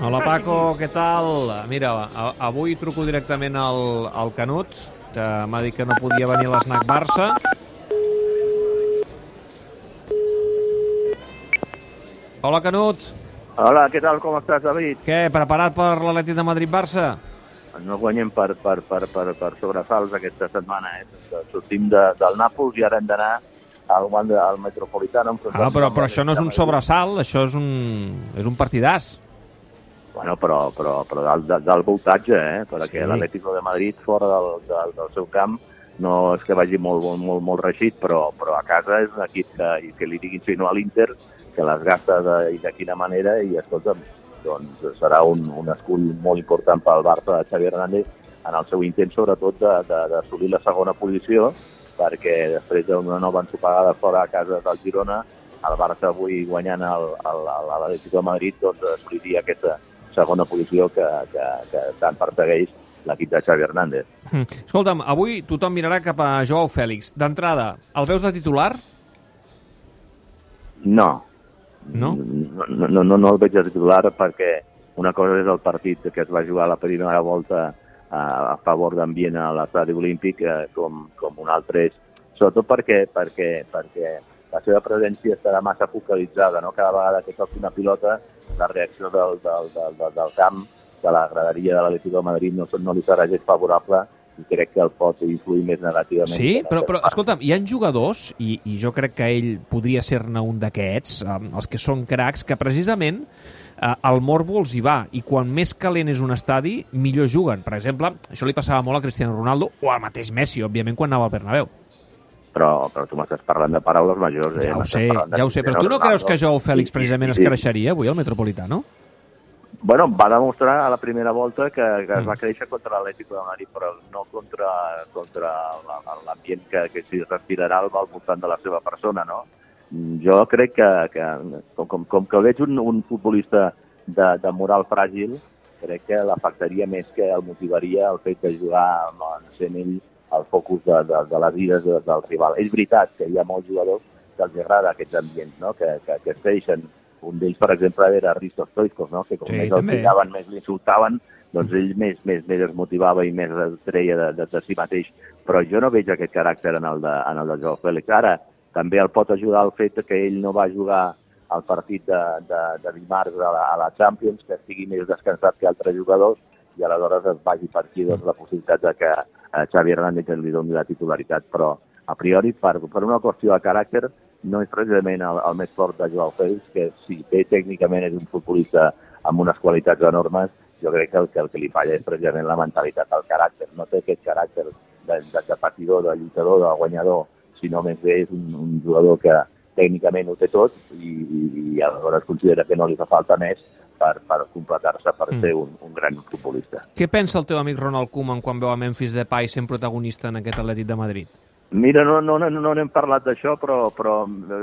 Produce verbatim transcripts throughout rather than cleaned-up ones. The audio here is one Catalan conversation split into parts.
Hola Paco, què tal? Mira, avui truco directament al, al Canut, que m'ha dit que no podia venir a l'Snac Barça. Hola Canut. Hola, què tal, com estàs, David? Què, preparat per l'Atlètic de Madrid-Barça? No guanyem per, per, per, per, per sobresalts aquesta setmana, eh? Sortim de, del Nàpols i ara hem d'anar al, al Metropolitano. Ah, però, però això no és un sobresalt, això és un, és un partidàs. Bueno, però, però, però del, del voltatge, eh? Perquè sí. L'Atlético de Madrid, fora del, del, del seu camp, no és que vagi molt, molt, molt reixit, però, però a casa és un equip que, que li diguin si no a l'Inter, que les gasta de, i de quina manera, i escolta'm, doncs serà un, un escull molt important pel Barça de Xavi Hernández en el seu intent, sobretot, d'assolir la segona posició, perquè després d'una nova ensopegada fora a casa del Girona, el Barça avui guanyant l'Atlético de Madrid, doncs assoliria aquesta segona posició que, que, que tant persegueix l'equip de Xavi Hernández. Mm. Escolta'm, avui tothom mirarà cap a Joao Fèlix. D'entrada, el veus de titular? No. No? No, no, no, no el veig de titular perquè una cosa és el partit que es va jugar la primera volta a, a favor d'ambient a l'estadi olímpic, eh, com, com un altre és, sobretot perquè, perquè, perquè la seva presència estarà massa focalitzada, no? Cada vegada que toqui una pilota, la reacció del, del, del, del, del camp, de la graderia de l'Atlético de Madrid no, no li serà gens favorable i crec que el pot influir més negativament. Sí, però, però escolta'm, hi ha jugadors, i, i jo crec que ell podria ser-ne un d'aquests, eh, els que són cracs, que precisament eh, el morbo els hi va, i quan més calent és un estadi, millor juguen. Per exemple, això li passava molt a Cristiano Ronaldo, o al mateix Messi, òbviament, quan anava al Bernabéu. Però, però tu m'estàs parlant de paraules majors. Eh? Ja ho sé, ja ho sé, però tu no creus que Joao Fèlix precisament es creixeria avui al Metropolitano? Bueno, va demostrar a la primera volta que, que es va créixer contra l'Atlético de Madrid, però no contra, contra l'ambient que, que s'hi respirarà al voltant de la seva persona, no? Jo crec que, que com, com que veig un, un futbolista de, de moral fràgil, crec que l'afectaria més que el motivaria el fet de jugar amb sent ell el focus de, de, de les ires de, del rival. És veritat que hi ha molts jugadors que els agrada aquests ambients, no? que, que, que es creixen. Un d'ells, per exemple, era Hristo Stoichkov, no? Que com sí, més el cridaven, més l'insultaven, doncs ell més, més, més es motivava i més es treia de, de, de si mateix. Però jo no veig aquest caràcter en el de, en el de Joao Fèlix. Ara, també el pot ajudar el fet que ell no va jugar al partit de, de, de dimarts a la, a la Champions, que estigui més descansat que altres jugadors, i aleshores es vagi per aquí doncs, la possibilitat de que eh, Xavi Hernández li doni la titularitat. Però, a priori, per, per una qüestió de caràcter, no és precisament el, el més fort de Joao Fèlix, que si bé tècnicament és un futbolista amb unes qualitats enormes, jo crec que el que, el que li falla és precisament la mentalitat, el caràcter. No té aquest caràcter de, de, de patidor, de lluitador, de guanyador, sinó més bé és un, un jugador que tècnicament ho té tot i, i, i aleshores considera que no li fa falta més per, per completar-se, per mm. ser un, un gran futbolista. Què pensa el teu amic Ronald Koeman quan veu a Memphis Depay sent protagonista en aquest Atlètic de Madrid? Mira, no, no, no, no n'hem parlat d'això, però, però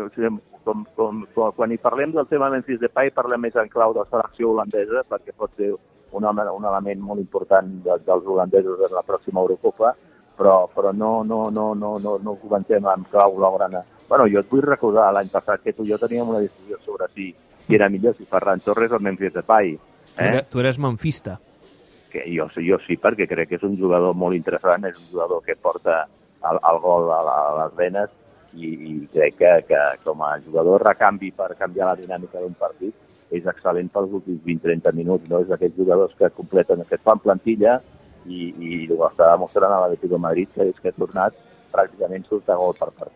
com, com, com, quan hi parlem del tema Memphis Depay parlem més en clau de la selecció holandesa, perquè pot ser un, un element molt important de, dels holandesos en la pròxima Eurocopa, però, però no, no, no, no, no, no ho comentem en clau blaugrana. Bueno, jo et vull recordar l'any passat que tu i jo teníem una discussió sobre si, si era millor si Ferran Torres o Memphis Depay. Eh? Tu, eres, tu eres memfista. Que jo, jo sí, perquè crec que és un jugador molt interessant, és un jugador que porta el, el gol a, la, a les venes i, i crec que, que com a jugador recanvi per canviar la dinàmica d'un partit és excel·lent pels últims vint a trenta minuts, no? És d'aquests jugadors que completen, que et fan plantilla i, i ho està demostrant a l'Atlético de Madrid, que és que ha tornat pràcticament surt a gol per partit.